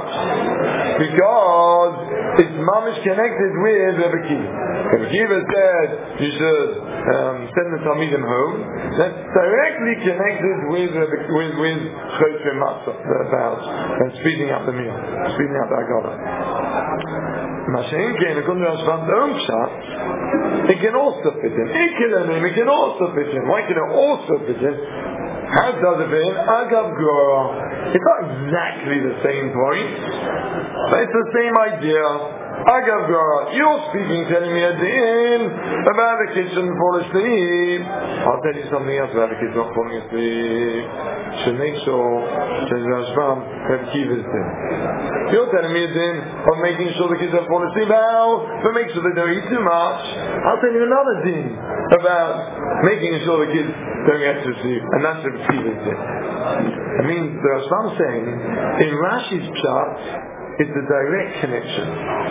because it's mamish connected with Rebbe Akiva. Rebbe Akiva said you should send the Talmidim home. That's directly connected with Chaytin Matzah, about speeding up the meal, speeding up the Agoda. Mashiach came according to Rashbam's own pshat. It can also fit in. It can also fit in. Why can it also fit in? How does it fit in? Agav Grora. It's not exactly the same point, but it's the same idea. Agav Grora, you're speaking, telling me a din about the kids shouldn't fall asleep. I'll tell you something else about the kids not falling asleep. Should make sure, says Rashbam, that Akiva's din. You're telling me a din of making sure the kids don't fall asleep. How? But make sure they don't eat too much. I'll tell you another din about making sure the kids don't get to sleep, and that's what Akiva's din. I mean, the Rashbam saying in Rashi's pshat, it's a direct connection.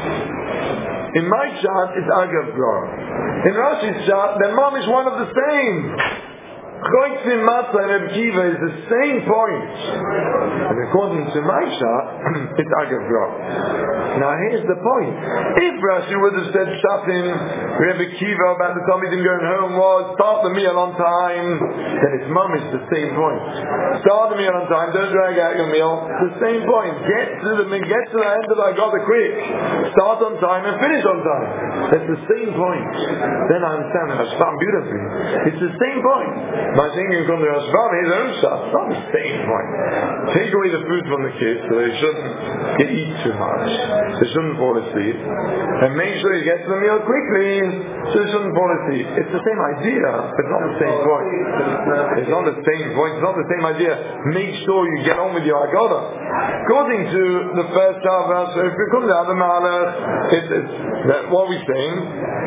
In my pshat, it's Agav Grora. In Rashi's pshat, the mom is one of the same. Chaytin Matzah and Rebbe Akiva is the same point. And according to my pshat, it's Agav Grora. Now here's the point. If Rashi would have said pshat in Rebbe Akiva about the Talmidim going home was start the meal on time, then its mom is the same point. Start the meal on time, don't drag out your meal. The same point. Get to the end of the Agoda quick. Start on time and finish on time. That's the same point. Then I understand the Rashbam beautifully. It's the same point. My thinking from the Rashbam, his own shot, it's not the same point. Take away the food from the kids so they shouldn't eat too much. They shouldn't fall asleep. And make sure you get to the meal quickly so they shouldn't fall asleep. It's the same idea, but it's not the same point. It's not the same point, it's not the same idea. Make sure you get on with your Agoda. According to the first Shabbos, if you come down the Malach, it's that what we're saying,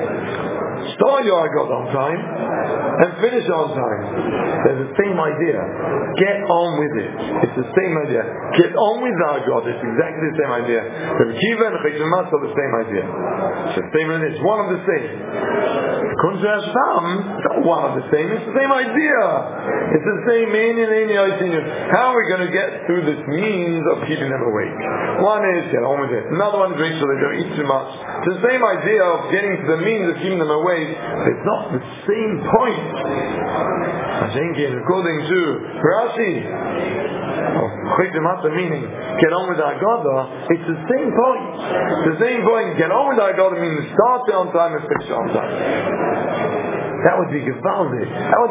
start your Agoda on time and finish on time. There's the same idea. Get on with it. It's the same idea. Get on with our God. It's exactly the same idea. Rebbe Akiva and Chaytin Matzah are the same idea. It's the same. It's one of the same. According to Rashbam, it's not one of the same. It's the same idea. It's the same. How are we going to get through this means of keeping them awake? One is get on with it. Another one is make sure they don't eat too much. It's the same idea of getting to the means of keeping them awake. It's not the same point. I think according to Rashi, Chaytin Matzah meaning get on with our Agoda, it's the same point. The same point. Get on with our Agoda means start it on time and finish it on time. That would be Gevaldik.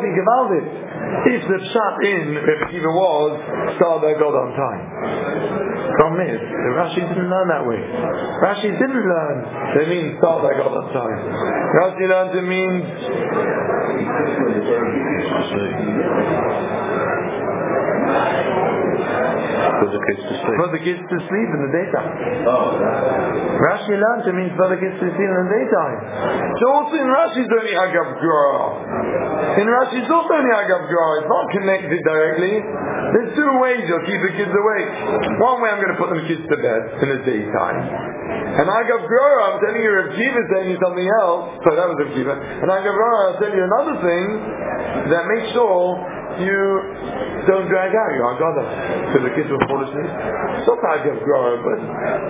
If the pshat in Rebbe Akiva was start their Agoda on time. Problem is, the Rashi didn't learn that way. Rashi didn't learn that it means start their Agoda on time. Rashi learned it means for the kids to sleep in the daytime. Rashi learned it means for the kids to sleep in the daytime. So also in Rashi it's only Agav Grora. In Rashi it's also only Agav Grora. It's not connected directly. There's two ways you'll keep the kids awake. One way I'm going to put the kids to bed in the daytime. And Agav Grora, I'm telling you, Rebbe Akiva is telling you something else. So that was Rebbe Akiva. And Agav Grora, I'll tell you another thing that makes sure you don't drag out your Haggadah, so the kids will fall asleep. It's not Agav Grora, but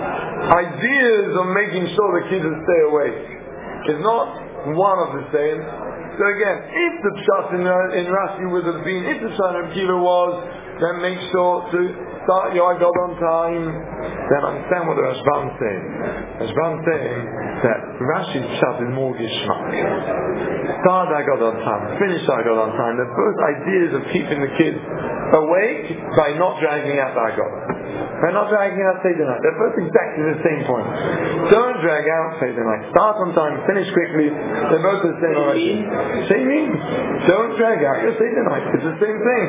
ideas of making sure the kids will stay awake is not one of the same. So again, if the pshat in Rashi would have been, if the pshat of Kiva was, then make sure to start your Haggadah on time, then understand what the Rashbam is saying. Rashbam is saying that Rashi's pshat is more gishmak. Start Haggadah on time, finish Haggadah on time. They're both ideas of keeping the kids awake by not dragging out the Haggadah. By not dragging out Seder night. They're both exactly the same point. Don't drag out Seder night. Start on time, finish quickly. They're both the same already. Same means. Don't drag out your Seder night. It's the same thing.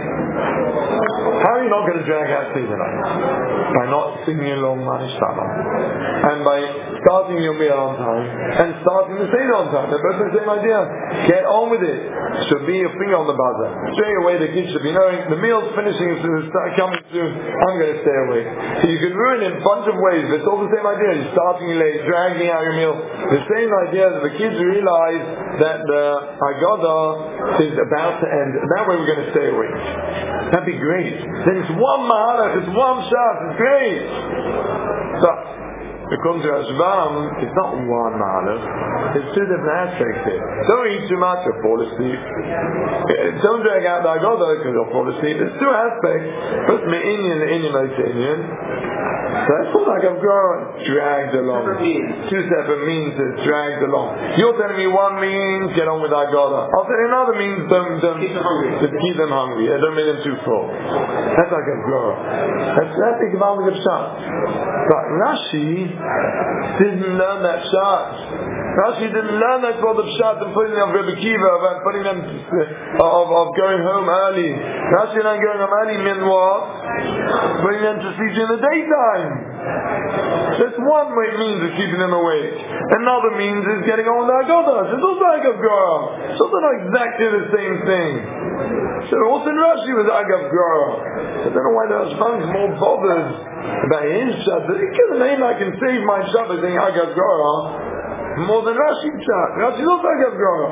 How are you not going to drag out Seder night? By not singing along Manishtama. And by starting your meal on time and starting the Seder on time. They're both the same idea. Get on with it. Should be your finger on the buzzer. Straight away the kids should be knowing the meal's finishing as soon as it's coming soon. I'm going to stay away. So you can ruin it in a bunch of ways, but it's all the same idea. You're starting late, dragging out your meal. The same idea that the kids realize that the Haggadah is about to end. That way we're going to stay awake. That'd be great. Then it's one mahalach, it's one shot, it's great. So, according to Rashbam, it's not one mahalach. There's two different aspects here. Don't eat too much or fall asleep. Don't drag out the Haggadah because you'll fall asleep. There's two aspects. First, me'inyan, inyan, me'inyan. So that's called Agav Grora, dragged along. Two separate means that's dragged along. You're telling me one means get on with Haggadah. I'll tell you another means don't keep them hungry. Just keep them hungry. Don't make them too full. That's Agav Grora. That's the Gevaldig of Pshat. But Rashi didn't learn that Pshat. Rashi didn't learn that for the Pshat and putting them on Rebbe Kiva, about putting them of going home early. Rashi not going home early meant what? Putting them to sleep in the daytime. That's one way means of keeping them awake. Another means is getting on with the Haggadah. It's also Agav Grora. It's also not exactly the same thing. So also in Rashi was Agav Grora. I don't know why the Rashbam is more bothered about his Pshat. I can save my Pshat by saying Agav Grora more than Rashi Pshat. Rashi is also Agav Grora.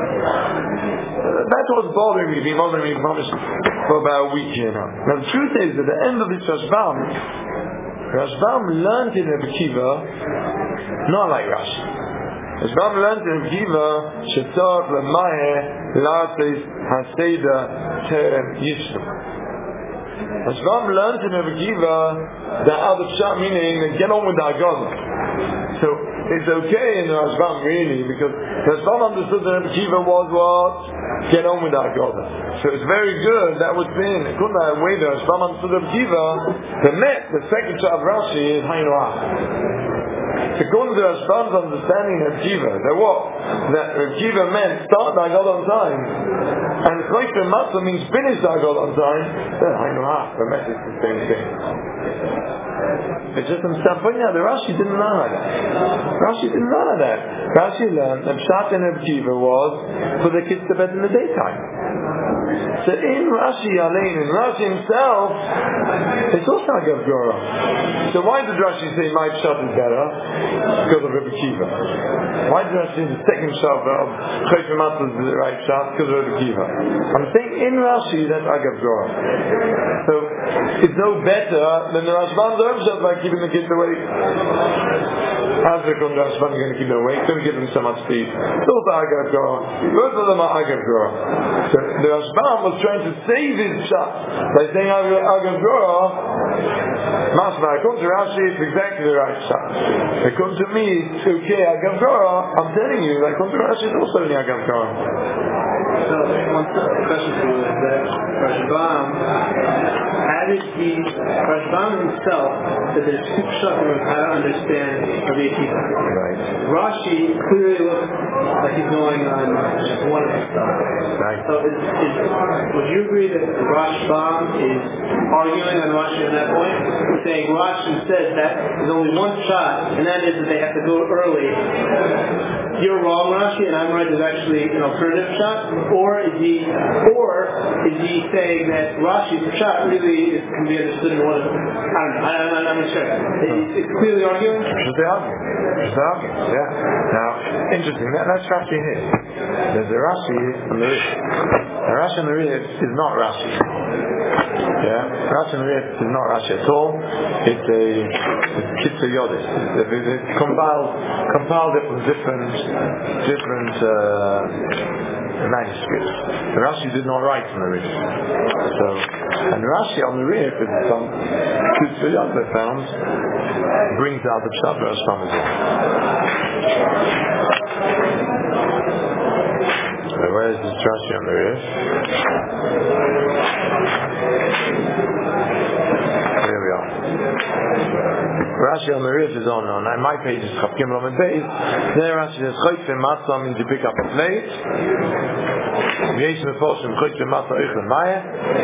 That's what's bothering me, been bothering me for about a week here now. Now the truth is, at the end of this Rashbam learned in Rebbe Kiva, not like Rashi. Rashbam learned in Rebbe Kiva, Shetzor L'Mahe L'Artes HaSeder Terem Yishnu. Rashbam learned in Rebbe Kiva that other Pshat meaning get on with the Haggadah. So it's okay in Rashbam really, because Rashbam understood that Rebbe Kiva was what? Get on with the Haggadah. So it's very good, that would mean, couldn't I wait there, Rashbam understood Rebbe Kiva, the second Pshat of Rashi is Hainu Ach. According to Rashbam's understanding of Kiva, that what? That Kiva meant start the Haggadah on time, and Chayfer Matzah means finish the Haggadah on time, then Hainu Ach, the message is the same thing. It's just I'm pointing out that Rashi didn't learn like that. Rashi didn't learn like that. Rashi learned that Pshat and Rebbe Kiva was for the kids to bed in the daytime. So in Rashi Alein, in Rashi himself, it's also Agav Grora. So why did Rashi say my Pshat is better? Because of Rebbe Kiva. Why did Rashi say the second Pshat of Chayfer Matzah is the right Pshat? Because of Rebbe Kiva. I'm saying in Rashi that's Agav Grora. So it's no better than the Rashbam's own Pshat by keeping the kids awake. How's it going to Rashbam going to keep them awake? Don't give them so much sleep. It's also Agav Grora. Both of them are Agav Grora. So the Rashbam was trying to save his Pshat by saying Agav Grora. Masma, according to Rashi, it's exactly the right Pshat. According to me, it's okay, Agav Grora. I'm telling you, according to Rashi, it's also only Agav Grora. So, one question for you is that Rashbam, Rashbam himself said there's two pshatim of how to understand Rabbi Akiva. Right. Rashi clearly looks like he's going on just one of the stuff. Right. So would you agree that Rashbam is arguing on Rashi at that point? He's saying Rashi says that there's only one shot, and that is that they have to go early. You're wrong, Rashi, and I'm right. There's actually an alternative shot, or is he saying that Rashi's shot really can be understood in one of them? I don't know. I'm not sure. It's clearly arguing. Just the argument. Yeah. Now, interesting. That's Rashi here. There's a Rashi on the list. Rashi on the Rif is not Rashi. Yeah, Rashi on the Rif is not Rashi at all. It's a Kitzur Yodis. It's compiled from different manuscripts. Rashi did not write on the Rif. And Rashi on the Rif, with some Kitzur Yodis I found, brings out the Pshat Rashbam as well. Where is this Rashi on the Rif? Here we are. Rashi on the Rif is on my page is Chav Gimel on the base. There Rashi says Chaytze Matzah means you pick up a plate. Yesh Mefoshim Chaytze Matzah Eichel Maya.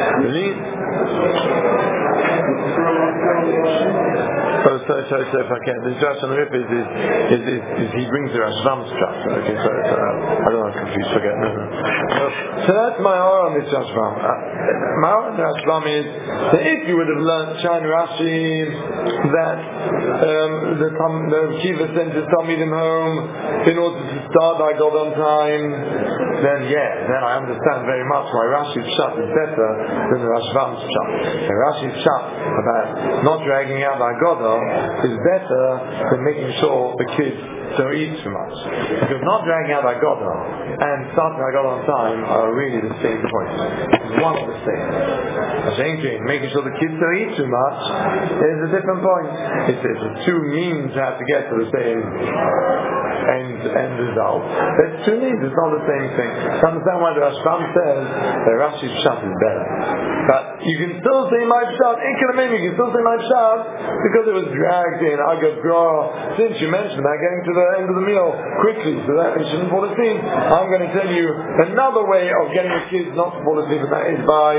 So if I can, the Rashi on the Rif is he brings the Rashbam's chapter. Okay, so I don't want to confuse, forget. No. So that's my R on this Rashbam. My R on the Rashbam is that if you would have learned Shine Rashi that the Kiva sent his Talmidim home in order to start I got on time, then I understand very much why Rashi's Pshat is better than the Rashbam's Pshat. And Rashi's Pshat about not dragging out Agoda is better than making sure the kids don't eat too much. Because not dragging out Agoda and starting Agoda on time are really the same point. It's one of the same. Making sure the kids don't eat too much is a different point. It's two means how to get to the same end result. There's two means, it's not the same thing. To understand why the Rashbam says that Rashi's Pshat is better. But you can still say my Pshat, you can still say my Pshat because it was dragged in Agad Gra. Since you mentioned that, getting to the end of the meal quickly so that they shouldn't fall asleep, I'm going to tell you another way of getting the kids not to fall asleep, and that is by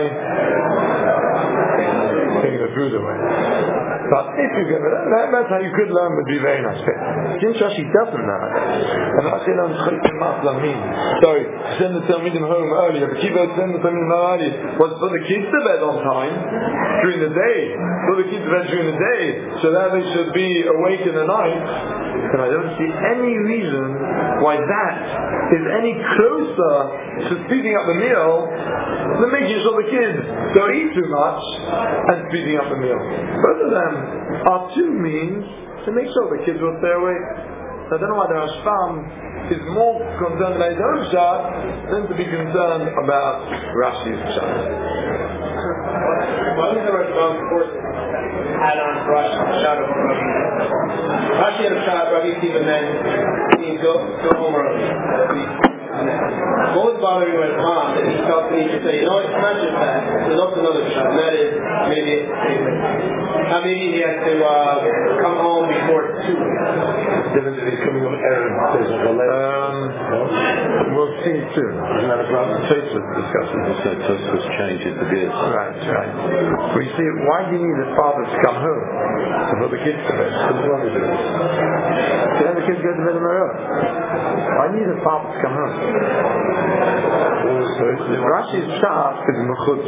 taking the food away. But if you give it, that's how you could learn, would be very nice. Since Rashi doesn't know and Rashi learns Chaytim Maslam means, sorry, send the Talmidim home early, the Kiva send the Talmidim home early was for the kids to bed on time during the day, for the kids to bed during the day, so that they should be awake in the night. And I don't see any reason why that is any closer to speeding up the meal than making sure the kids don't eat too much and speeding up the meal. Both of them are two means to make sure the kids will stay awake. So I don't know why the Rashbam is more concerned about his own Pshat than to be concerned about Rashi's Pshat. Why does the Rashbam force add on Rashi's Pshat over Rabbi? Rashi had a Pshat, Rabbi Akiva men need to go home early. What was bothering my mom that he felt the need to say, you know what, it's not just that, there's also another Pshat, and that is maybe he has to come home before 2. Difference is coming on errand. We'll see soon. Isn't that a problem? Tosfos discusses this. So Tosfos changes the gears. Right. We see, why do you need the father to come home to put the kids to bed? What's wrong with it? Can the kids go to bed on their own? Why do you need the father to come home? Rashi's Pshat is Mechutz.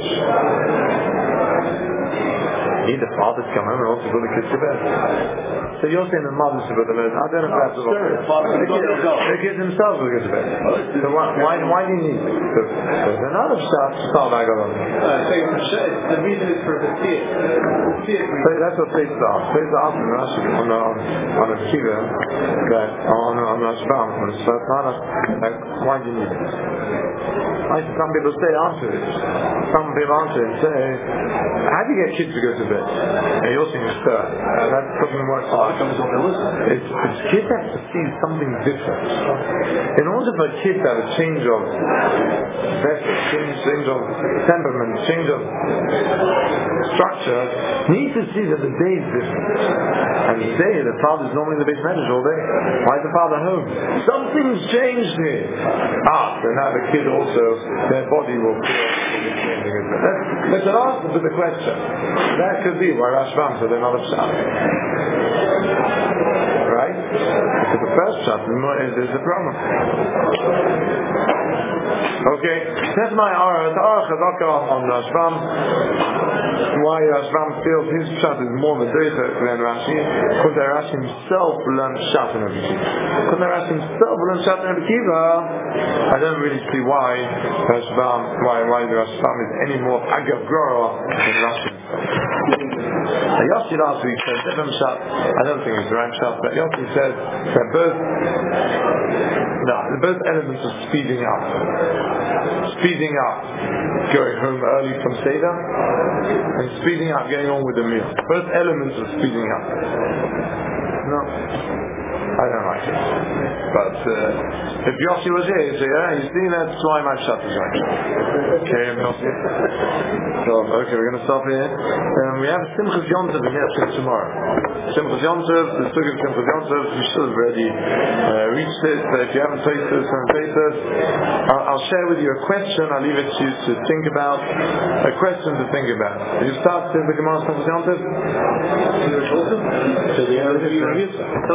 You need the father to come home and also put the kids to bed. So you're saying the mother's to put the bed. I don't know if that's the kids themselves will go to bed. So why do you need it? There's another Pshat to start back on. The reason is for the fear. So that's what Tosfos asked. Tosfos asked in Rashi on a Kiva that on Rashbam on his first Hanach, why do you need it? Some people say answer it. Some people answer it and say, how do you get kids to go to bed? And you're saying it's third. That doesn't work for us. It's kids have to see something different. In order for kids to have a change of vessel, change of temperament, change of structure, need to see that the day is different. And the day, the father's normally in the base medrash all day. Why is the father home? Something's changed here. So now the kid also, their body will be changing. That's an answer to the question. That could be why Rashbam said they're not a Pshat. Right? Because the first Pshat is a problem. Okay, that's my Ara. The Ara Chazaka on Rashbam. Why Rashbam feels his Pshat is more Medoicha than Rashi? Because Rashi himself learned Pshat in Rabbi Kiva. Because Rashi himself learned Pshat in Rabbi Kiva, I don't really see why the Rashbam is any more Agav Gora than Rashi himself. Yossi last week said different Pshat. I don't think it's the right Pshat, but Yossi said they're both elements of speeding up. Speeding up, going home early from Seder, and speeding up, getting on with the meal. Both elements of speeding up. No, I don't like it. But if Yossi was here, he'd say, you see, that's why my Pshat is right. Okay, Yossi. So, okay, we're going to stop here. We have Simchas Yontav in here tomorrow. Simchas Yontav, the Sugya of Simchas Yontav, we should have already reached it. So if you haven't tasted this, I'll share with you a question. I'll leave it to you to think about. A question to think about. You start with the Gemara Simchas Yontav? Till the end of the year.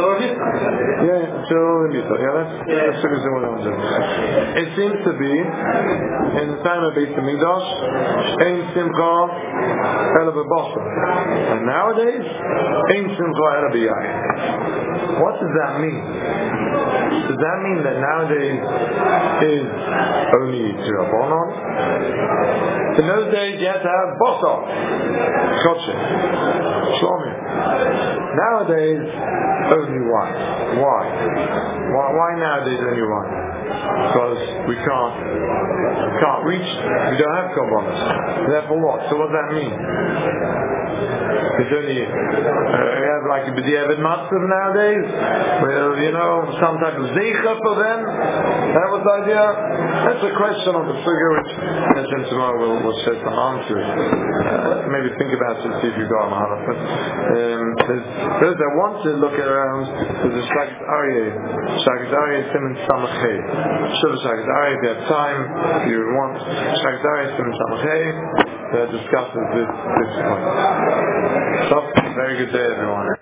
That's Sugya of Simchas Yontav. It seems to be, in the time of Beit HaMikdash, Ein Simcha Ela B'Basar. And nowadays, Ein Simcha Ela B'Yayin. What does that mean? Does that mean that nowadays is only Tzirabonon? In those days you had to have Basar, Kosher, Shlomi. Nowadays, only wine. Why? Why nowadays only wine? Because we can't reach, we don't have korbanos. Therefore what? So what does that mean? It's only, we have like a B'diavad Matzav nowadays, well, some type of Zeicha for them. That was the idea. That's a question of the figure which Hashem tomorrow will shed some answer. Maybe think about it, see if you got a Mahalach. But those that want to look around, there's a Shagit Aryeh. Shagit Aryeh Siman Samachay. Sure, Shagit Aryeh, if you have time, if you want, Shagit Aryeh Siman Samachay that discusses this point. So, very good day everyone.